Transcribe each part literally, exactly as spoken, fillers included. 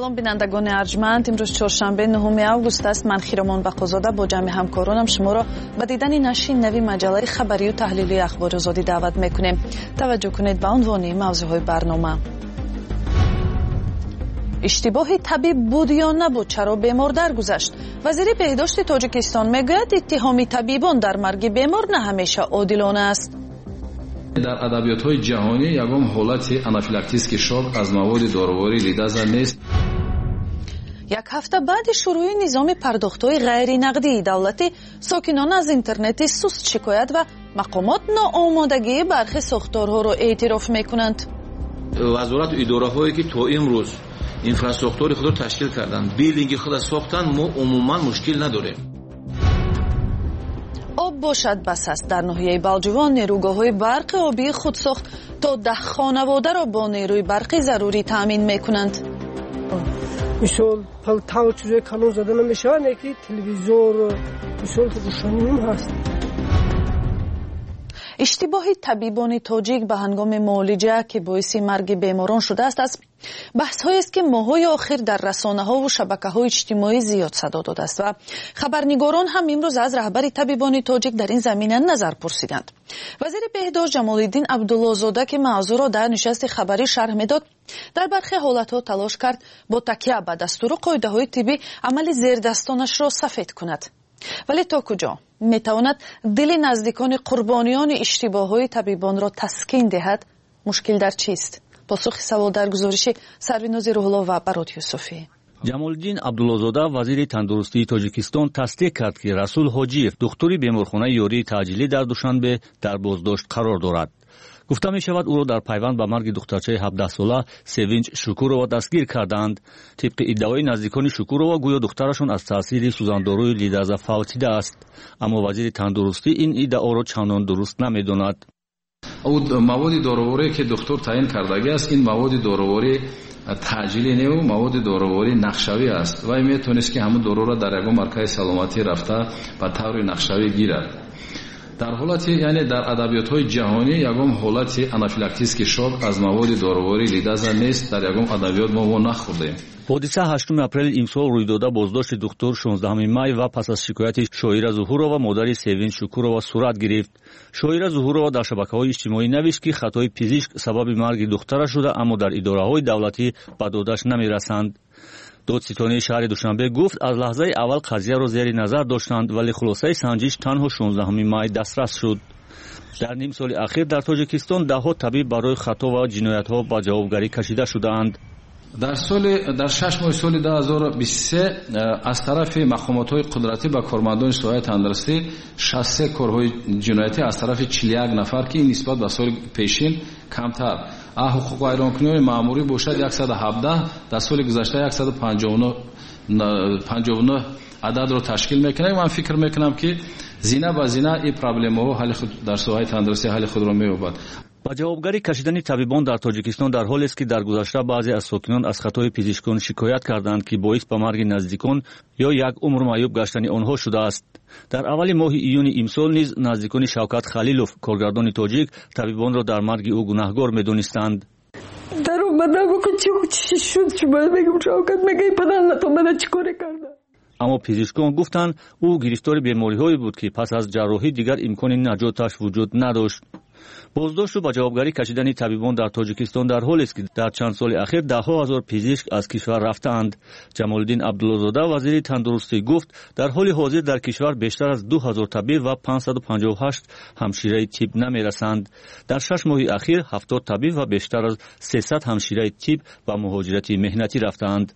سلام بینندگان ارجمند. امروز چهارشنبه نهم آگوست است. من خیرمان بقازاده با جمع همکارانم شما را به دیدن نشر نوی مجله خبری و تحلیلی اخبار آزادی دعوت میکنیم. توجه کنید به عنوان موضوعهای برنامه. اشتباه طبیب بود یا نبود؟ چرا بیمار درگذشت؟ وزیر بهداشت تاجیکستان میگوید اتهام طبیبان در مرگ بیمار نه همیشه عادلانه است. در ادبیات‌های جهانی یگام حالت آنافیلاکتیک شوک از مواد دارویی لیدازا نیست. یک هفته بعد شروع نظام پرداخت‌های غیر نقدی دولتی، ساکنان از اینترنت سست شکایت و مقامات ناآمادگی برخی ساختارها را اعتراف می‌کنند. وزارت و اداره‌هایی که تا امروز اینفراستراکچور خود را تشکیل کردند، بیلینگ خود ساختن، ما عموما مشکل نداریم. آب باشد بس است. در ناحیه بلجوان نیروگاه‌های برق آبی خودساخت تا ده خانواده را با نیروی برقی ضروری تأمین می‌کنند. مثال پلتاو چیزای کانون زده نمیشه، یکی تلویزیون مثال روشنی هم هست. اشتباه طبیبان تاجیک به هنگام معالجه که باعث مرگ بیماران شده است از بحث‌هایی است که ماه‌های اخیر در رسانه‌ها و شبکه‌های اجتماعی زیاد صدا داده است و خبرنگاران هم امروز از رهبر طبیبان تاجیک در این زمینه نظر پرسیدند. وزیر بهداشت جمال الدین عبدالله‌زاده که موضوع را در نشست خبری شرح می‌داد، در برخی حالت‌ها تلاش کرد با تکیه به دستور و قاعده‌های طبی عمل زیردستانش را سفید کند. ولی تا کجا میتواند دل نزدیکان قربانیان اشتباه‌های طبیبان را تسکین دهد؟ مشکل در چیست؟ پاسخ سوال در گزارش سرویناز روح‌الله و برات یوسفی. جمال الدین عبدالله‌زاده وزیر تندرستی تاجیکستان تصدیق کرد که رسول حاجیев دکتری بیمارخانه یاری تعجیلی در دوشنبه در بازداشت قرار دارد. گفته می شود او را در پیوند به مرگ دخترچه هفده ساله سوینچ شکورова دستگیر کردند. طبق ادعای نزدیکان شکورова گویا دخترشان از تاثیر سوزانداروی لیدازا فوتیده است، اما وزیر تندرستی این ادعا را چندان درست نمیداند. او مواد دارویی که دکتر تعیین کرده است، این مواد دارویی تعجیلی نه و مواد دارویی نقشوی است و میتونست که همون دارو را در یک مرکز سلامتی رفته به طور نقشوی گیرد. در حالت یعنی در ادبیات‌های جهانی یگام حالت آنافیلاکتیک شوک از مواد دارویی لیدازا نیست. در یگام ادبیات ما ما نخوردیم. حادثه هشتم اپریل امسال روی داده بازداشت دکتر شانزدهم می و پس از شکایت شاعره ظهورова مادر سوینچ شکورова صورت گرفت. شاعره ظهورова در شبکه‌های اجتماعی نوشت که خطای پزشک سبب مرگ دخترش شده، اما در اداره‌های دولتی به دادش نمی‌رسند. دادستانی شهر دوشنبه گفت از لحظه اول قضیه را زیر نظر داشتند، ولی خلاصه سنجش تنها شانزدهم می دسترس شد. در نیم سال اخیر در تاجیکستان ده ها طبیب برای خطا و جنایت‌ها به جوابگری کشیده شدند. در سال در شش ماه سال دو هزار و بیست و سه از طرف مقامات‌های قدرتی به کارمندان سایه تندرستی شصت و سه کارهای جنایتی از طرف چهل و یک نفر که این نسبت به سال پیشین کمتر. حقوق ویرانکنی مأموری باشد صد و هفده، در سال گذشته صد و پنجاه و نه عدد رو تشکیل میکنه. من فکر میکنم که زینه به زینه این پرابلم ها حل خود در سایه تندرستی حل خود رو مییابد. با جوابگری کشیدن طبیبان در تاجیکستان در حالی است که در گذشته بعضی از ساکنان از خطای پزشکان شکایت کردند که باعث به مرگ نزدیکان یا یک عمر معیوب گشتن آنها شده است. در اول ماه ایون امسال نیز نزدیکان شوکت خلیلوف کارگردان تاجیک طبیبان را در مرگ او گناهکار می‌دانستند. در اومدم گفتم چی شد؟ شما میگم شوکت میگه پدر تو من چیکار کردم؟ اما پزشکان گفتند او گرفتار بیماری‌هایی بود که پس از جراحی دیگر امکان نجاتش وجود نداشت. بازداشت و با جوابگری کشیدن طبیبان در تاجیکستان در حالی است که در چند سال اخیر ده ها هزار پزشک از کشور رفتند. جمال الدین عبدالله‌زاده وزیر تندرستی گفت در حال حاضر در کشور بیشتر از دو هزار طبیب و پانصد و پنجاه و هشت همشیره طب نمی‌رسند. در شش ماه اخیر هفتاد طبیب و بیشتر از سیصد همشیره طب و مهاجرت مهنتی رفتند.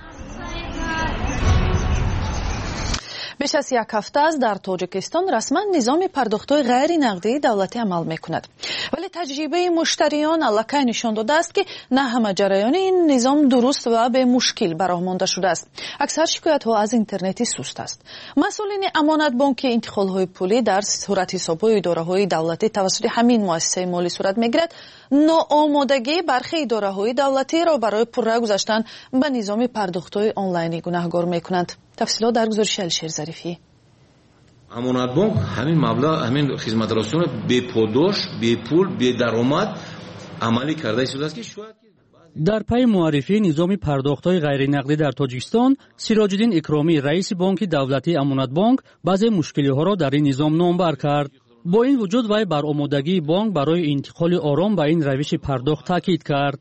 بیش از یک هفته است در تاجیکستان رسما نظام پرداخت‌های غیر نقدی دولتی عمل می‌کند، ولی تجربه مشتریان الکی نشان داده است که نه همه جریان این نظام درست و به مشکل برآمده شده است. اکثر شکایت‌ها از اینترنتی سست است. مسئولین امانت بانک انتقال‌های پولی در صورت حساب‌های اداره‌های دولتی توسط همین مؤسسه مالی صورت می‌گیرد. ناآمادگی برخی اداره‌های دولتی را برای پررو گذاشتن به نظام پرداخت‌های آنلاینی گناهکار می‌کنند. تفصیلات در گزارش الشیر ظریفی. امانت بانک همین مبلغ همین خدمات رسانه بی پاداش، بی پول، بی درآمد عملی کرده شده است که شاید در پی معرفی نظام پرداخت‌های غیرنقدی در تاجیکستان، سیراج‌الدین اکرامی رئیس بانک دولتی امانت بانک بعضی مشکل‌ها را در این نظام نامبر کرد. با این وجود وی بر آمادگی بانک برای انتقال آرام به این روش پرداخت تاکید کرد.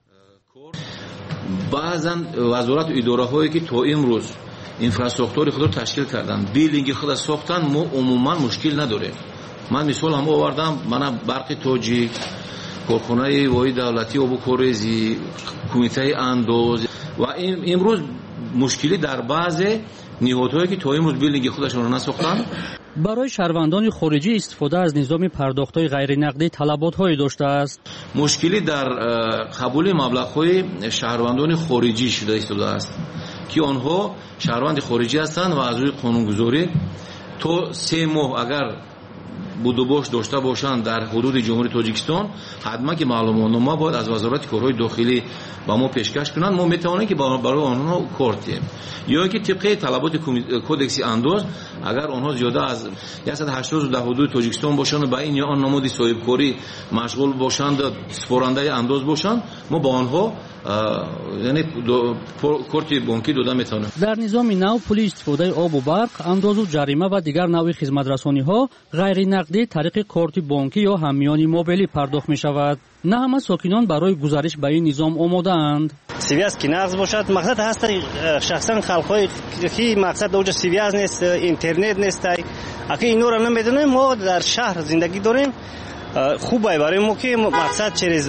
баъзан вазорат идораҳое ки то имрӯз инфраструктураи худро ташкил карданд, билинги худро сохтанд, мо умуман мушкил надорем. ман мисол ҳам овардам, мана барқи тоҷик, корхонаи воҳиди давлатии обу корезӣ, кумитаи андоз ва имрӯз мушкилӣ дар баъзе ниҳодҳое ки то имрӯз билинги худашонро насохтанд. برای شهروندان خارجی استفاده از نظام پرداخت‌های غیرنقدی طلبات‌هایی داشته است. مشکلی در قبول مبلغ‌های شهروندان خارجی شده استفاده است که آنها شهروند خارجی هستند و از روی قانونگذاری تا سه ماه اگر будубош дошта бошанд дар ҳудуди ҷумҳурии тоҷикистон, ҳатман ки маълумотнома бояд аз вазорати корҳои дохилӣ ба мо пешкаш кунанд. мо метавонем ки барои онҳо кор диҳем, ё ки тибқи талаботи кодекси андоз, агар онҳо зиёда аз сад ҳаштод рӯз дар ҳудуди тоҷикистон бошанд, ба ин ё он намуди соҳибкорӣ машғул бошанд, спорандаи андоз бошанд, мо ба онҳо یعنی کارت بانکی داده میتونه. در نظام نو پول استفاده آب و برق، انداز و جریمه و دیگر نوع خدمت رسانی ها غیر نقدی طریق کارت بانکی یا همیانی موبایلی پرداخت می شود. نه همه ساکنان برای گزارش به این نظام آماده اند. سیویاز که نقض باشد، مقصد هست شخصا خلقای که مقصد اوج سیویاز نیست، اینترنت نیست. اگه اینو را نمیدونیم، ما در شهر زندگی داریم، خوبه برای ما که مقصد چیز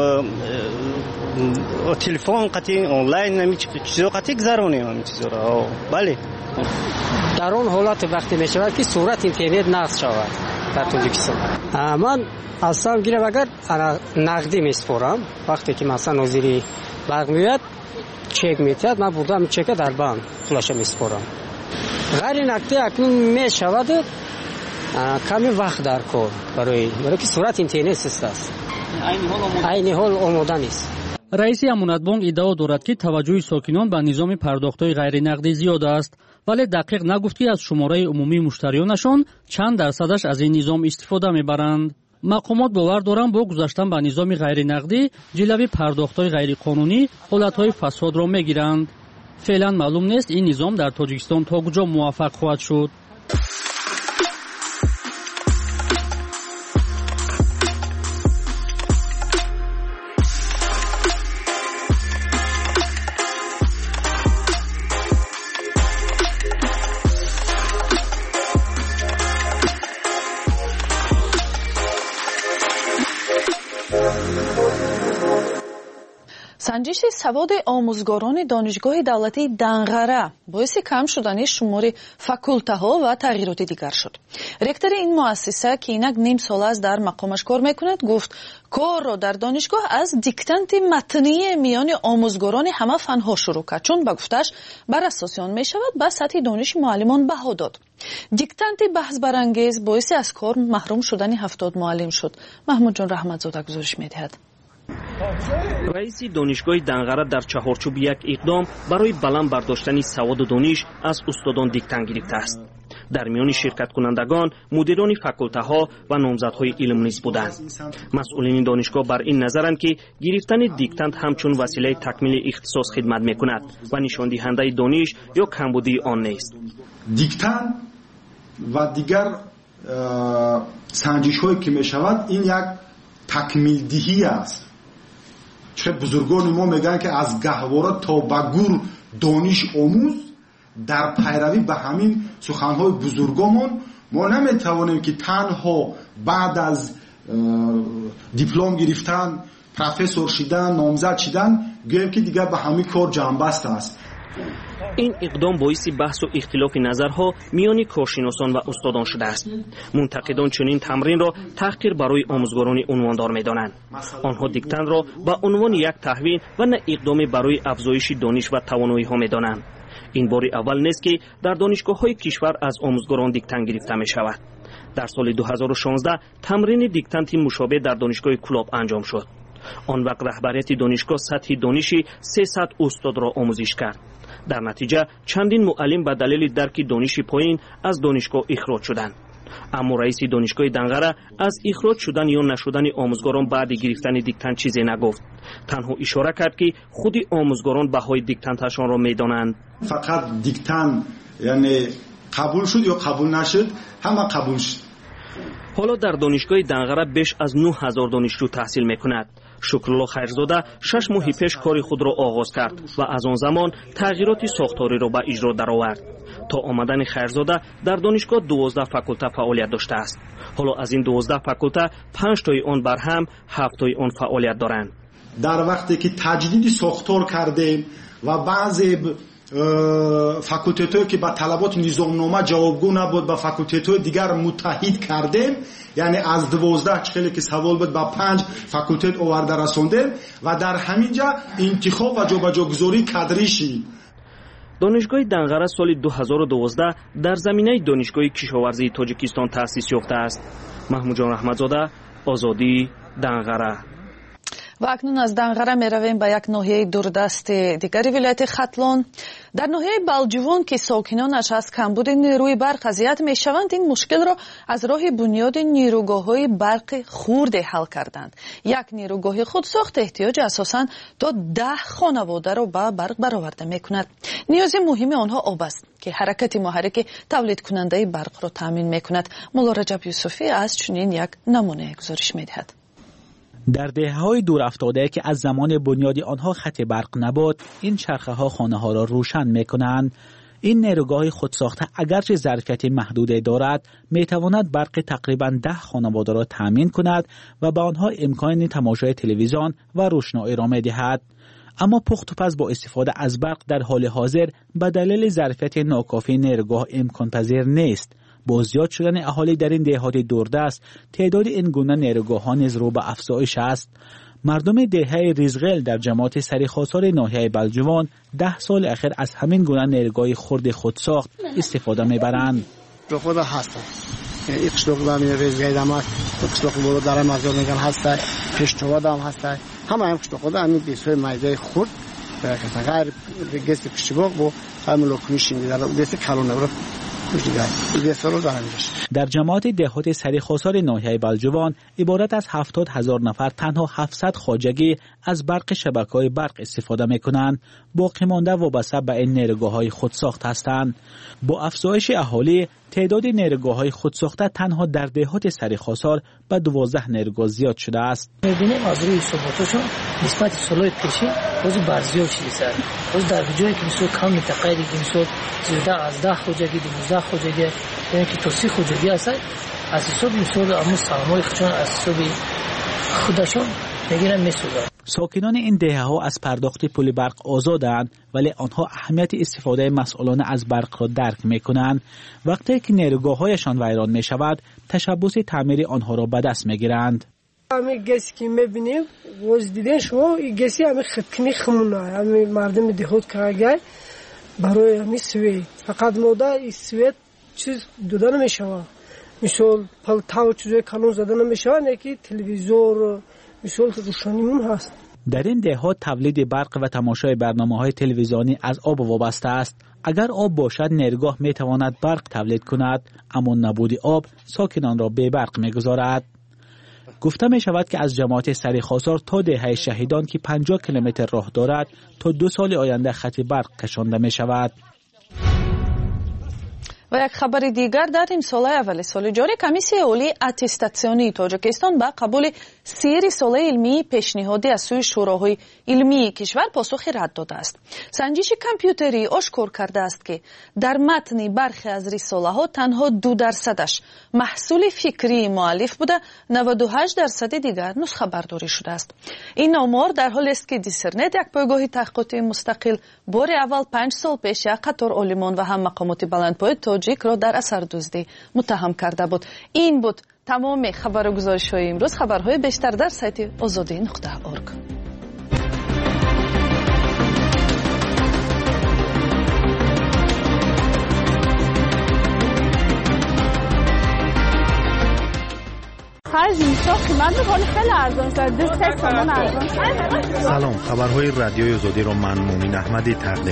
تلفن قطعی آنلاین نمی چیزا قطعی گذرونیم همین چیزا را. بله. در اون حالت وقتی می شود که صورت اینترنت نقض شود در تاجیکستان، من اصلا گیرم اگر نقدی می سپارم، وقتی که مثلا وزیری برق میاد چک میتید، من بودم چک در بانک پولش می سپارم. غیر نقدی اکنون می شود کمی وقت در کار برای برای که صورت اینترنت است. عین حال آماده نیست. رئیس امانت بانک ادعا دارد که توجه ساکنان به نظام پرداخت‌های غیر نقدی زیاد است، ولی دقیق نگفت که از شماره عمومی مشتریانشان چند درصدش از این نظام استفاده میبرند. مقامات باور دارند با گذاشتن به نظام غیر نقدی جلوی پرداخت‌های غیر قانونی حالت‌های فساد را میگیرند. فعلا معلوم نیست این نظام در تاجیکستان تا کجا موفق خواهد شد. санҷиши саводи омӯзгорони донишгоҳи давлатии данғара боиси кам шудани шумори факултаҳо ва тағйироти дигар шуд. ректори ин муассиса ки инак ним сол аст дар мақомаш кор мекунад, гуфт корро дар донишгоҳ аз диктанти матнии миёни омӯзгорони ҳама фанҳо шурӯъ кард, чун ба гуфташ бар асоси он мешавад ба сатҳи дониши муаллимон баҳо дод. диктанти баҳсбарангез боиси аз кор маҳрум шудани ҳафтод муаллим шуд. маҳмудҷон раҳматзода гузориш медиҳад. раиси донишгоҳи данғара дар чаҳорчӯби як иқдом барои баланд бардоштани саводу дониш аз устодон диктант гирифтааст. дар миёни ширкаткунандагон мудирони факултаҳо ва номзадҳои илм низ буданд. масъулини донишгоҳ бар ин назаранд ки гирифтани диктант ҳамчун василаи такмили ихтисос хидмат мекунад ва нишондиҳандаи дониш ё камбудии он нест. диктант ва дигар санҷишҳое ки мешавад, ин як такмилдиҳӣ аст. چه بزرگان ما میگن که از گهواره تا به گور دانش آموز، در پیروی به همین سخنهای بزرگامون ما نمیتوانیم که تنها بعد از دیپلم گرفتن، پروفسور شدن، نامزد شدن گویم که دیگر به همین کار جنبست است. این اقدام باعث بحث و اختلاف نظرها میان کارشناسان و استادان شده است. منتقدان چنین تمرین را تحقیر برای آموزگاران عنواندار می‌دانند. آنها دیکتن را به عنوان یک تحویل و نه اقدامی برای افزایش دانش و توانایی‌ها می‌دانند. این بار اول نیست که در دانشگاه‌های کشور از آموزگاران دیکتن گرفته می‌شود. در سال دو هزار و شانزده تمرین دیکتنت مشابه در دانشگاه کلاب انجام شد. آن وقت رهبریت دانشگاه سطح دانشی سیصد استاد را آموزش کرد. در نتیجه چندین معلم به دلیل درک دانش پایین از دانشگاه اخراج شدند. аммо раиси донишгоҳи Данғара аз ихроҷ шудан ё нашудани омӯзгорон баъди гирифтани диктант чизе нагуфт. танҳо ишора кард ки худи омӯзгорон баҳои диктанташонро медонанд. фақат диктант яъне қабул шуд ё қабул нашуд, ҳама қабул шуд. ҳоло дар донишгоҳи Данғара беш аз нӯҳ ҳазор донишҷӯ таҳсил мекунад. шукрулло хайрзода шаш моҳи пеш кори худро оғоз кард ва аз он замон тағйироти сохториро ба иҷро даровард. то омадани хайрзода дар донишгоҳ дувоздаҳ факулта фаъолият доштааст. ҳоло аз ин дувоздаҳ факулта панҷтои он барҳам, ҳафттои он фаъолият доранд. дар вақте ки таҷдиди сохтор кардем ва баъзе факултетҳое ки ба талаботи низомнома ҷавобгӯ набуд ба факултетҳои дигар муттаҳид кардем, яъне аз дувоздаҳ чхеле ки савол буд ба панҷ факултет оварда расондем ва дар ҳамин ҷа интихоб ва ҷобаҷогузории кадрӣ шид. донишгоҳи Данғара соли ду ҳазору дувоздаҳ дар заминаи донишгоҳи кишоварзии Тоҷикистон таъсис ёфтааст. Маҳмуҷон Раҳматзода, Озодӣ, Данғара. ва акнун аз Данғара меравем ба як ноҳияи дурдасти дигари вилояти Хатлон. дар ноҳияи Балҷувон ки сокинонаш аз камбуди нерӯи барқ азият мешаванд, ин мушкилро аз роҳи бунёди нерӯгоҳҳои барқи хурде ҳал карданд. як нерӯгоҳи худсохт эҳтиёҷи асосан то даҳ хонаводаро ба барқ бароварда мекунад. ниёзи муҳими онҳо об аст ки ҳаракати муҳаррики тавлидкунандаи барқро таъмин мекунад. мулло Раҷаб Юсуфӣ аз чунин як намуна гузориш медиҳад. در دهه‌های دور افتاده که از زمان بنیاد آنها خط برق نبود، این چرخه‌ها خانه‌ها را روشن می‌کنند. این نیروگاه خودساخته اگرچه ظرفیت محدودی دارد، می‌تواند برق تقریباً ده خانواده را تامین کند و به آنها امکان تماشای تلویزیون و روشنایی را می‌دهد. اما پخت و پز با استفاده از برق در حال حاضر به دلیل ظرفیت ناکافی نیروگاه امکان پذیر نیست. با زیاد شدن اهالی در این دهات دوردست، تعداد این گونه نیروگاه‌ها نیز رو به افزایش است. مردم دهه ریزغل در جماعت سریخاصار ناحیه بلجوان ده سال اخیر از همین گونه نیروگاه خرد خودساخت استفاده میبرند. رو خود هست. این قشلوق دام ریزگای دام قشلوق بولو دارم از اون میگن هست. پشتوا دام هست. همه هم قشلوق دام این بیسوی مایده خرد. برای غیر گست پشتوا بو هم لوکمیشین دیدار دست کلون نبرد. در جماعت دهات سریخاصار ناحیه بلجوان عبارت از هفتاد هزار نفر تنها هفتصد خواجگی از برق شبکه‌های برق استفاده می‌کنند. باقی مانده وابسته به این نیروگاه‌های خودساخت هستند. با افزایش اهالی، تعداد نیروگاه‌های خودساخته تنها در دهات سریخاصار به دوازده نیروگاه زیاد شده است. می‌بینیم از روی ثباتشون نسبت سال‌های پیشین روز برزیاد شده است. روز در جایی که بسیار کم متقاعدی که بسیار زیاده از ده خواجگی دوازده خواجگی یعنی که تا سی خواجگی هست، از حساب بسیار امروز سهام‌های خودشون از حساب خودشون میگیرن میسوزن. ساکنان این دهه ها از پرداخت پول برق آزادند، ولی آنها اهمیت استفاده مسئولانه از برق را درک میکنند. وقتی که نیروگاه هایشان ویران می شود، تشبث تعمیر آنها را به دست می گیرند. همین گسی که میبینیم روز دیدن شما این گسی همین خطکنی خمونه همین مردم دهات کارگر برای همین سوی فقط مودا این سوی چیز دادن میشود. مثال پلتاو چیزای کانون زدن نمیشود، یکی تلویزیون مثال روشنیمون هست. در این دهات تولید برق و تماشای برنامه‌های تلویزیونی از آب وابسته است. اگر آب باشد نیروگاه میتواند برق تولید کند، اما نبود آب ساکنان را بی برق میگذارد. گفته می شود که از جماعت سریخاصار تا دهه شهیدان که پنجاه کیلومتر راه دارد تا دو سال آینده خط برق کشانده می شود. و یک خبر دیگر در امسال اول سال جاری کمیسیه اولی اتستاسیونی تاجیکستان با قبول سیر سال علمی پیشنهادی از سوی شوراهای علمی کشور پاسخی رد داده است. سنجش کامپیوتری آشکار کرده است که در متن برخی از رساله ها تنها دو درصدش محصول فکری مؤلف بوده، نود و هشت درصد دیگر نسخه برداری شده است. این آمار در حالی است که دیسرنت یک پایگاه تحقیقاتی مستقل بار اول پنج سال پیش یک قطار عالمان و هم مقامات بلندپایه تاجیک را در اثردوزی متهم کرده بود. این بود تمام خبر و گزارش های امروز. خبرهای بیشتر در سایت آزادی نقطه اورگ. هر زمستان قیمت میکنه خیلی ارزان شده. دوست سامان ارزان. سلام، خبرهای رادیوی آزادی رو من مومین احمدی تقدیم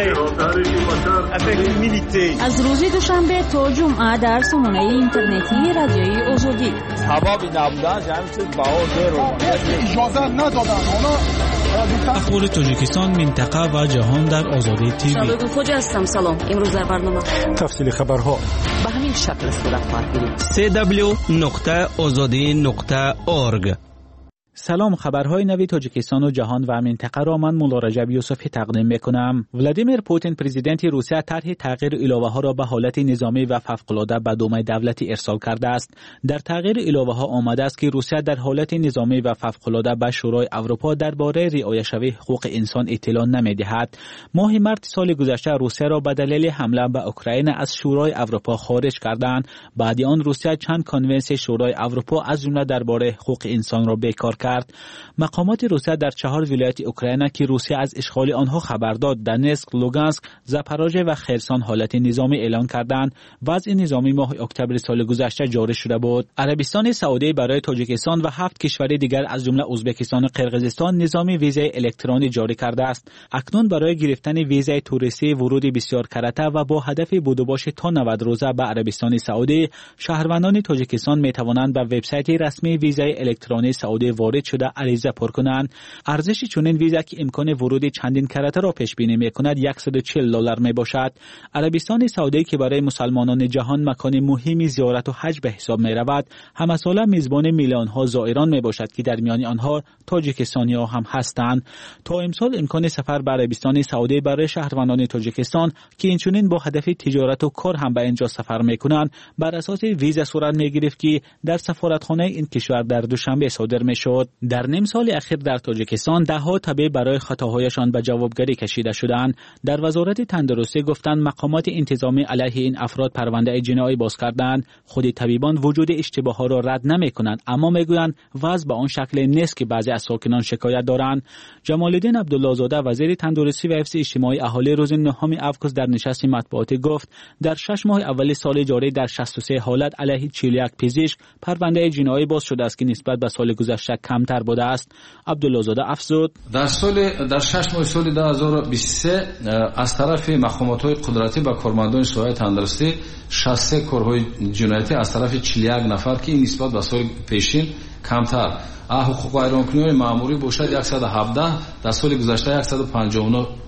می‌کنم. از روز دوشنبه تا جمعه در سامانه اینترنتی رادیوی آزادی. سبب نبودن جمع چیز باور رو اجازه ندادن. اخبار تاجیکستان، منطقه و جهان در آزادی تیوی. شباب خوج هستم. سلام. امروز در برنامه تفصیل خبرها به همین شکل صورت خواهد گرفت. سی دبلیو نقطه آزادی نقطه اورگ. سلام، خبرهای نوی تاجیکستان و جهان و منطقه را من مولا رجب یوسفی تقدیم میکنم. ولادیمیر پوتین پرزیدنت روسیه طرح تغییر ایلوه ها را به حالت نظامی و فوق‌العاده به دومه دولتی ارسال کرده است. در تغییر ایلوه ها آمده است که روسیه در حالت نظامی و فوق‌العاده به شورای اروپا درباره رعایت شوی حقوق انسان اطلاع نمیدهد. ماه مارس سال گذشته روسیه را به دلیل حمله به اوکراین از شورای اروپا خارج کردند. بعد آن روسیه چند کنونسیون شورای اروپا از جمله درباره حقوق انسان را بیکار کرد. مقامات روسیه در چهار ولایت اوکراین که روسیه از اشغال آنها خبر داد، دنسک، لوگانسک، زاپاروژه و خرسون حالت نظامی اعلان کردند. وضع نظامی ماه اکتبر سال گذشته جاری شده بود. عربستان سعودی برای تاجیکستان و هفت کشور دیگر از جمله ازبکستان و قرقیزستان نظام ویزای الکترونی جاری کرده است. اکنون برای گرفتن ویزای توریستی ورود بسیار کرده و با هدف بودوباش تا نود روزه به عربستان سعودی، شهروندان تاجیکستان می توانند به وبسایت رسمی ویزای الکترونی سعودی وارد شده عریضه پر کنند. ارزش چنین ویزا که امکان ورود چندین کرته را پیش بینی می کند صد و چهل دلار می باشد. عربستان سعودی که برای مسلمانان جهان مکان مهمی زیارت و حج به حساب می رود، همه ساله میزبان میلیون ها زائران می باشد که در میان آنها تاجیکستانی ها هم هستند. تا امسال امکان سفر به عربستان سعودی برای شهروندان تاجیکستان که اینچنین با هدف تجارت و کار هم به اینجا سفر می کنند بر اساس ویزا صورت می گرفت که در سفارتخانه این کشور در دوشنبه صادر می شد. در نیم سال اخیر در تاجیکستان ده ها طبیب برای خطاهایشان به جوابگری کشیده شدند. در وزارت تندرستی گفتند مقامات انتظامی علیه این افراد پرونده جنایی باز کردند. خود طبیبان وجود اشتباه ها را رد نمی کنند، اما میگویند وضع به آن شکل نیست که بعضی از ساکنان شکایت دارند. جمال الدین عبدالله زاده وزیر تندرستی و حفظ اجتماعی اهالی روز نهم اگست در نشست مطبوعاتی گفت در شش ماه اول سال جاری در شصت و سه حالت علیه چهل و یک پزشک پرونده جنایی باز شده است که نسبت به سال گذشته کمتر بوده است. عبدالله زاده افزود در سال در شش ماه سال دو هزار و بیست و سه از طرف مقامات قدرتی با کارمندان سوای تندرستی شصت و سه کارهای جنایتی از طرف چهل و یک نفر که این نسبت به سال پیشین کمتر. حقوق ویرانکنی مأموری باشد صد و هفده، در سال گذشته صد و پنجاه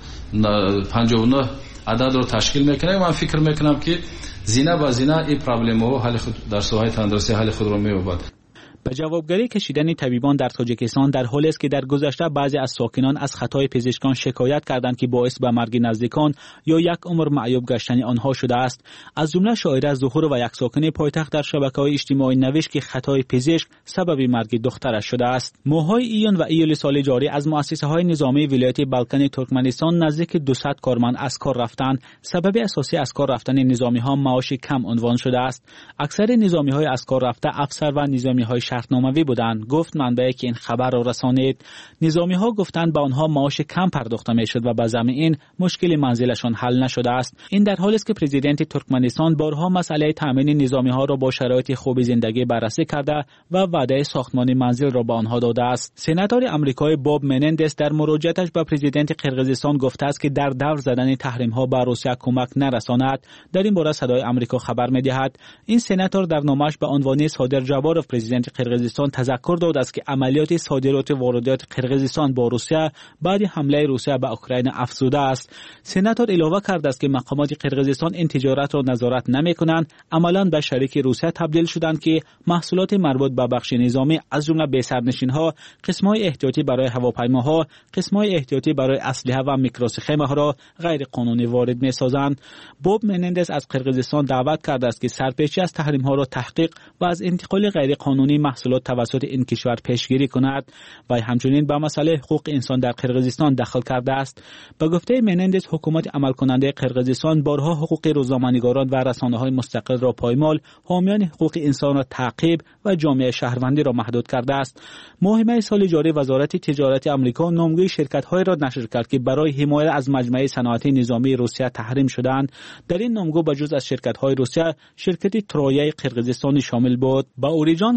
و نه عدد رو تشکیل میکنه. من فکر میکنم که زینه به زینه این پرابلم ها حل خود در ساحه تندرستی حل خود رو می‌یابد. به جوابگری کشیدن طبیبان در تاجیکستان در حالی است که در گذشته بعضی از ساکنان از خطای پزشکان شکایت کردند که باعث به مرگ نزدیکان یا یک عمر معیوب گشتن آنها شده است. از جمله شاعره ظهور و یک ساکن پایتخت در شبکه‌های اجتماعی نوشت که خطای پزشک سبب مرگ دخترش شده است. ماه‌های ایون و ایول سال جاری از مؤسسه‌های نظامی ولایت بالکن ترکمنستان نزدیک دویست کارمند از کار رفتند. سبب اساسی از کار رفتن نظامی‌ها معاش کم عنوان شده است. اکثر نظامی‌های از کار رفته افسر و نظامی‌های شرطنامه‌ای بودند. گفت منبعی که این خبر را رسانید. نظامی‌ها گفتند به آنها معاش کم پرداخته می‌شد و به ضمن این مشکل منزلشان حل نشده است. این در حالی است که پرزیدنت ترکمنستان بارها مسئله تامین نظامی‌ها را با شرایط خوب زندگی بررسی کرده و وعده ساختمان منزل را به آنها داده است. سناتور آمریکایی باب منندس در مراجعتش به پرزیدنت قرقیزستان گفته است که در دور زدن تحریم‌ها به روسیه کمک نرساند. در این باره صدای آمریکا خبر می‌دهد. این سناتور در نامش به عنوان صادر جباروف پرزیدنت قرقیزستان تذکر داد است که عملیات صادرات و واردات قرقیزستان با روسیه بعد حمله روسیه به اوکراین افزوده است. سناتور علاوه کرده است که مقامات قرقیزستان این تجارت را نظارت نمی‌کنند، عملاً به شریک روسیه تبدیل شدند که محصولات مربوط به بخش نظامی از جمله بی‌سرنشین‌ها، قسم‌های احتیاطی برای هواپیماها، قسم‌های احتیاطی برای اسلحه و میکروسیخم‌ها را غیر قانونی وارد می‌سازند. بوب منندس از قرقیزستان دعوت کرده است که سرپیچی از تحریم‌ها را تحقیق و از انتقال غیر قانونی محصولات توسط این کشور پیشگیری کند و همچنین به مسئله حقوق انسان در قرقیزستان دخل کرده است. به گفته منندس حکومت عمل کننده قرقیزستان بارها حقوق روزنامه‌نگاران و رسانه‌های مستقل را پایمال، حامیان حقوق انسان را تعقیب و جامعه شهروندی را محدود کرده است. ماه می سال جاری وزارت تجارت آمریکا نامگوی شرکت‌های را نشر کرد که برای حمایت از مجمع صنعتی نظامی روسیه تحریم شدند. در این نامگو بجز از شرکت‌های روسیه، شرکت ترویای قرقیزستانی شامل بود. با اوریجان کپدال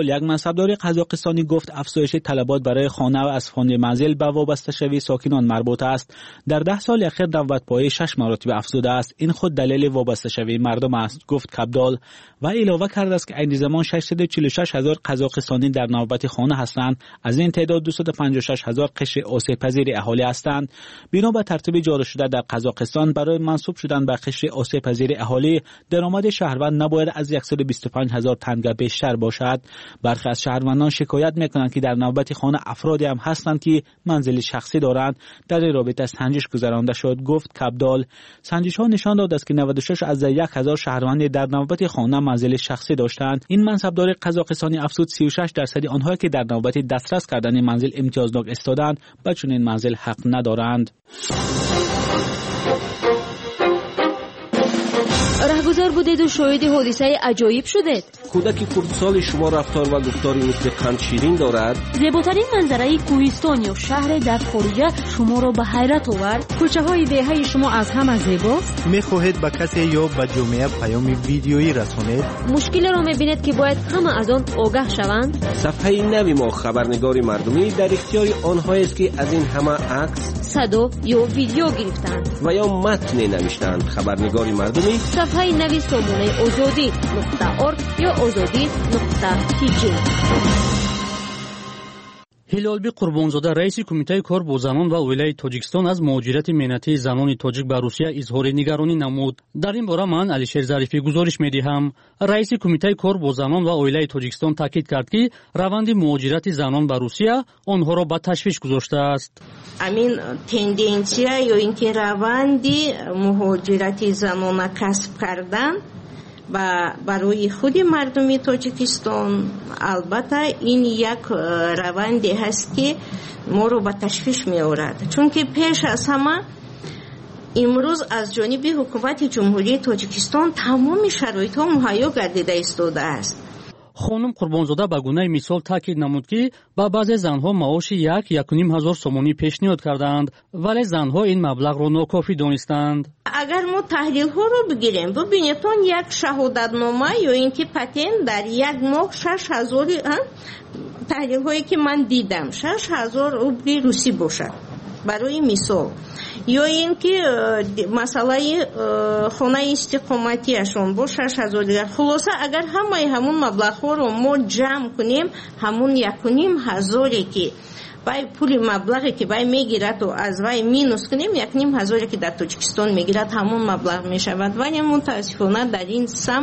یک منصبدار قزاقستانی گفت افزایش طلبات برای خانه و از فاند منزل به وابسته شوی ساکنان مربوط است. در ده سال اخیر نوبت‌پایی شش مراتب افزوده است. این خود دلیل وابسته شوی مردم است، گفت کبدال و اضافه کرد است که عین زمان ششصد و چهل و شش هزار قزاقستانی در نوبت خانه هستند. از این تعداد دویست و پنجاه و شش هزار قشر آسیب پذیر اهالی هستند. بنا به ترتیب جاری شده در قزاقستان برای منسوب شدن به قشر آسیب پذیر اهالی درآمد شهروند نباید از صد و بیست و پنج هزار تنگه بیشتر باشد. برخی از شهروندان شکایت میکنند که در نوبت خانه افرادی هم هستند که منزل شخصی دارند. در این رابطه سنجش گذرانده شد، گفت کبدال. سنجش ها نشان داد است که نود و شش از یک هزار شهروند در نوبت خانه منزل شخصی داشتند. این منصبدار قزاقستانی افزود سی و شش درصد آنها که در نوبت دسترس کردن منزل امتیازناک استادند به چنین منزل حق ندارند. رهگذر بودید و شاهد حادثه عجایب شدید. کودک خردسال شما رفتار و گفتاری مثل قند شیرین دارد. زیباترین منظره کوهستان یا شهر در خارجه شما را به حیرت آورد. کوچه های دهه شما از همه زیباست. میخواهید به کسی یا به جامعه پیام ویدیویی رسانید. مشکل را میبینید که باید همه از آن آگاه شوند. صفحه نوی ما خبرنگار مردمی در اختیار آنهایی است که از این همه عکس، صدا یا ویدیو گرفتند و یا متن نوشتند. خبرنگار مردمی صفحه نوی سامانه آزادی نقطه ارگ یا آزادی نقطه تی جی. هلالبی قربانزاده رئیس کمیته کار با زنان و اویلای تاجیکستان از مهاجرت مهنتی زنان تاجیک به روسیه اظهار نگرانی نمود. در این باره من علیشیر ظریفی گزارش میدهم. رئیس کمیته کار با زنان و اویلای تاجیکستان تاکید کرد که روند مهاجرت زنان به روسیه آنها را به تشویش گذاشته است. امین تندنسیا یا اینکه روند مهاجرت زنان کسب کردن و برای خود مردم تاجیکستان البته این یک روندی هست که ما رو به تشویش می آورد، چون که پیش از همه امروز از جانب حکومت جمهوری تاجیکستان تمام شرایط ها مهیا گردیده ایستاده است. خانم قربانزاده به گونه مثال تاکید نمود که با بعضی زنها معاش یک یک و نیم هزار سومانی پیشنهاد کردند، ولی زنها این مبلغ را ناکافی دانستند. اگر ما تحلیل ها رو بگیریم ببینیتون یک شهادت نامه یا اینکه پتن در یک ماه شش هزار تحلیل هایی که من دیدم شش هزار روبل روسی باشد برای مثال، یا اینکه مسئله خانه استقامتیشون با شش هزار دیگر. خلاصه اگر همه همون مبلغ ها رو ما جمع کنیم همون یک و نیم هزاری که بای پول مبلغی که بای میگیرد و از وای مینوس کنیم یک نیم هزاری که در تاجیکستان میگیرد همون مبلغ میشود. ولی متاسفانه در این سم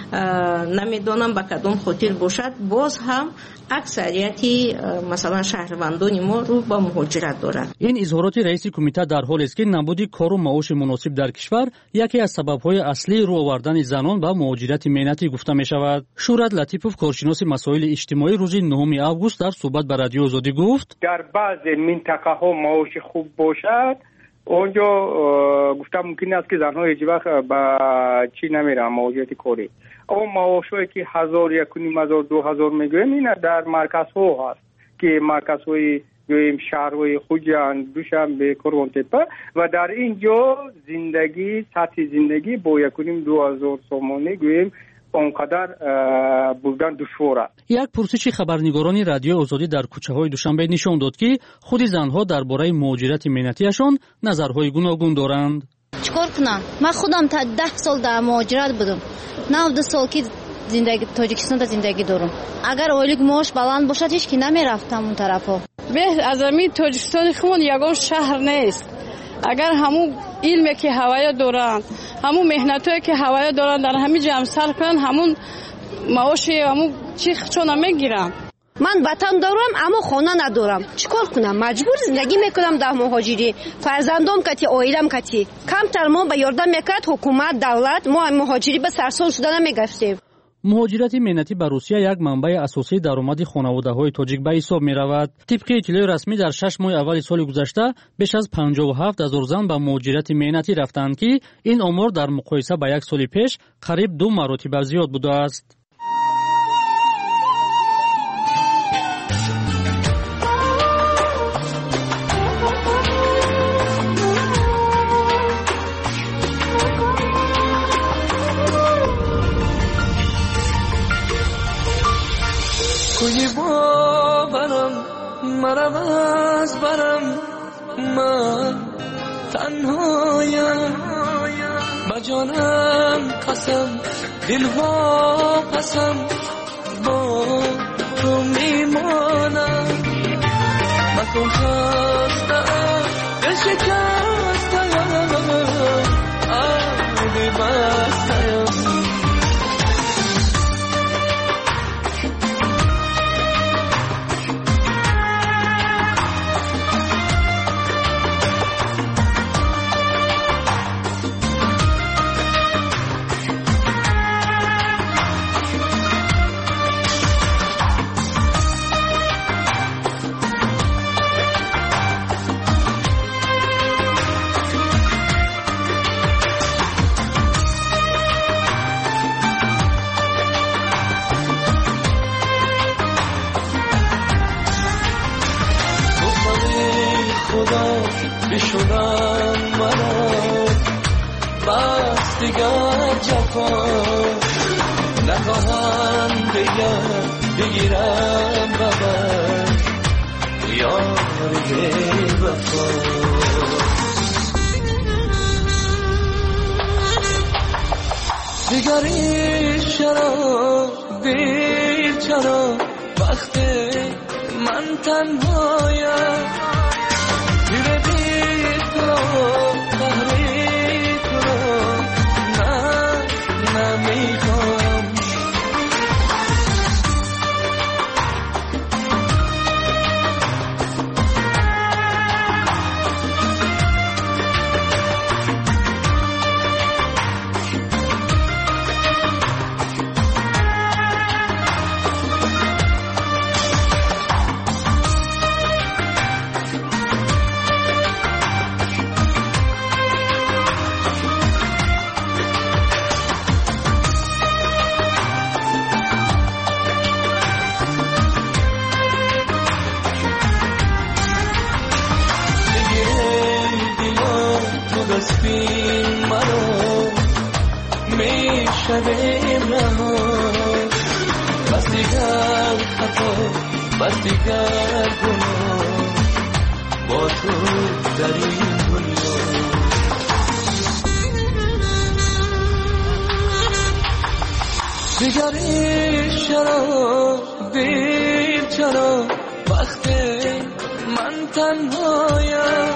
نمیدونم به کدام خاطر باشد باز هم اکثریتی مثلا شهروندان ما رو با مهاجرت دارد. این اظهارات رئیس کمیته در حالی است که نبود کار و معاش مناسب در کشور یکی از سبب‌های اصلی رو آوردن زنان به مهاجرت مهنتی گفته می شود. شورت لطیفوف کارشناس مسائل اجتماعی روز نهم آگوست در صحبت با رادیو آزادی گفت در بعضی منطقه ها معاش خوب باشد اونجا گفتم ممکن است که زنها هیچ وقت با چی نمیرن مهاجرت کاری. اون معاشایی که هزار یک و نیم هزار دو هزار میگویم این در مرکز ها هست که مرکز های گویم شهرهای خوجان دوشنبه کرمان تپه و در اینجا زندگی سطح زندگی با یک و نیم دو هزار سومانی گویم اونقدر بودن دشوار است. یک پرسش خبرنگاران رادیو آزادی در کوچه های دوشنبه نشان داد که خود زنها درباره مهاجرت مهنتیشان نظرهای گوناگون دارند. چیکار کنم؟ من خودم تا ده سال در مهاجرت بودم. نود سال که زندگی تاجیکستان در زندگی دارم. اگر اولیک معاش بلند باشد هیچ کی نمیرفتم اون طرفا. به از همین تاجیکستان خون یگان شهر نیست. اگر همون علمی که هوایی دارن، همون مهنتایی که هوایی دارن در همین جمع سر کنن همون معاش همون چی چون میگیرن. من وطن دارم اما خانه ندارم. چیکار کنم؟ مجبور زندگی میکنم در مهاجری. فرزندام کتی، عائلم کتی. کمتر ما به یاردم میکرد حکومت، دولت، ما مهاجری به سرسال شدن نمیگفتیم. مهاجرت مهنتی به روسیه یک منبع اساسی درآمد خانواده‌های تاجیک به حساب می‌رود. طبق اطلاع رسمی در شش ماه اول سال گذشته بیش از پنجاه و هفت هزار زن به مهاجرت مهنتی رفتند که این آمار در مقایسه با یک سال پیش قریب دو مراتب زیاد بوده است. کوی باورم مرم از برم من تنهایم با جانم قسم دل واپسم با تو میمانم من تو خستم دل شکستم آبی بستم بشونم منو بس دیگر جفا نخواهم دیگر بگیرم ببر یاری وفا دیگری چرا دیر چرا وقتی من تنهایم شدیم رها بس دیگر خطا بس دیگر گناه با تو در این دنیا دیگری چرا دیر چرا وقتی من تنهایم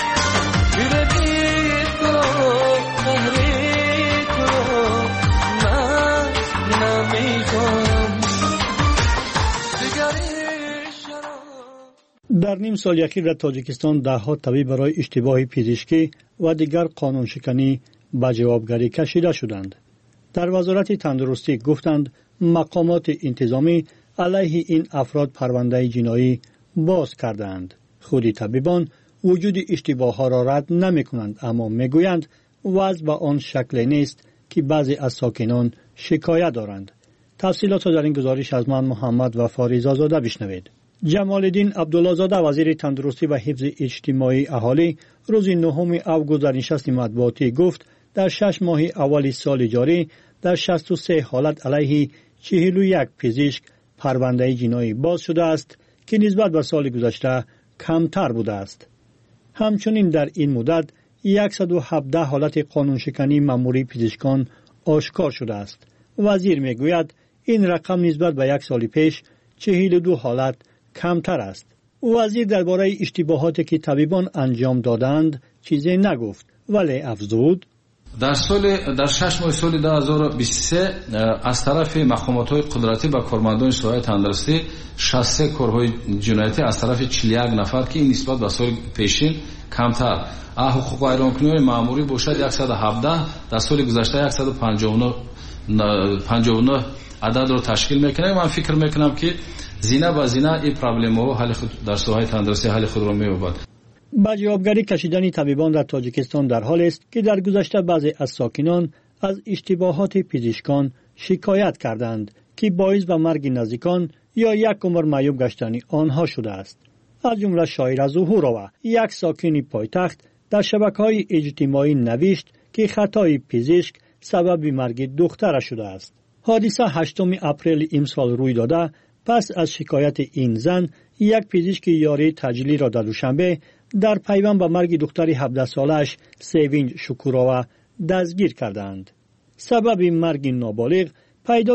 در نیم سال اخیر در تاجیکستان دهها طبیب برای اشتباه پزشکی و دیگر قانون شکنی به جوابگری کشیده شدند. در وزارت تندرستی گفتند مقامات انتظامی علیه این افراد پرونده جنایی باز کردند. خود طبیبان وجود اشتباه ها را رد نمی کنند، اما می گویند وضع به آن شکل نیست که بعضی از ساکنان شکایت دارند. تفصیلات را در این گزارش از من محمد وفاری زاده بشنوید. جمال الدین عبدالله زاده وزیر تندرستی و حفظ اجتماعی اهالی روز نهم اوگوست در نشست مطبوعاتی گفت در شش ماه اول سال جاری در شصت و سه حالت علیه چهل و یک پزشک پرونده جنایی باز شده است که نسبت به سال گذشته کمتر بوده است. همچنین در این مدت صد و هفده حالت قانون شکنی مأموری پزشکان آشکار شده است. وزیر میگوید این رقم نسبت به یک سال پیش چهل و دو حالت کمتر است. وزیر درباره اشتباهاتی که طبیبان انجام دادند چیزی نگفت، ولی افزود در سال در شش ماه سال دو هزار و بیست و سه از طرف مقامات قدرتی و کارمندان سوای تندرستی شصت و سه کارهای جنایتی از طرف چهل و یک نفر که این نسبت به سال پیشین کمتر. حقوق ویرانکنی مأموری باشد صد و هفده، در سال گذشته صد و پنجاه و نه عدد رو تشکیل میکنه. من فکر میکنم که زینه با زینه این پرابلم ها حل خود در سوهای تندرستی حل خود را می‌یابد. با جوابگری کشیدن طبیبان در تاجیکستان در حال است که در گذشته بعضی از ساکنان از اشتباهات پزشکان شکایت کردند که باعث به مرگ نزدیکان یا یک عمر معیوب گشتن آنها شده است. از جمله شاعر ظهورова یک ساکن پایتخت در شبکه‌های اجتماعی نوشت که خطای پزشک سبب مرگ دخترش شده است. حادثه هشتم اپریل امسال روی داده پس از شکایت این زن یک پزشک یاری تجلی را در دوشنبه در پیوند به مرگ دختر هفده سالش سیوینج شکوراوا دستگیر کردند. سبب مرگ نابالغ پیدا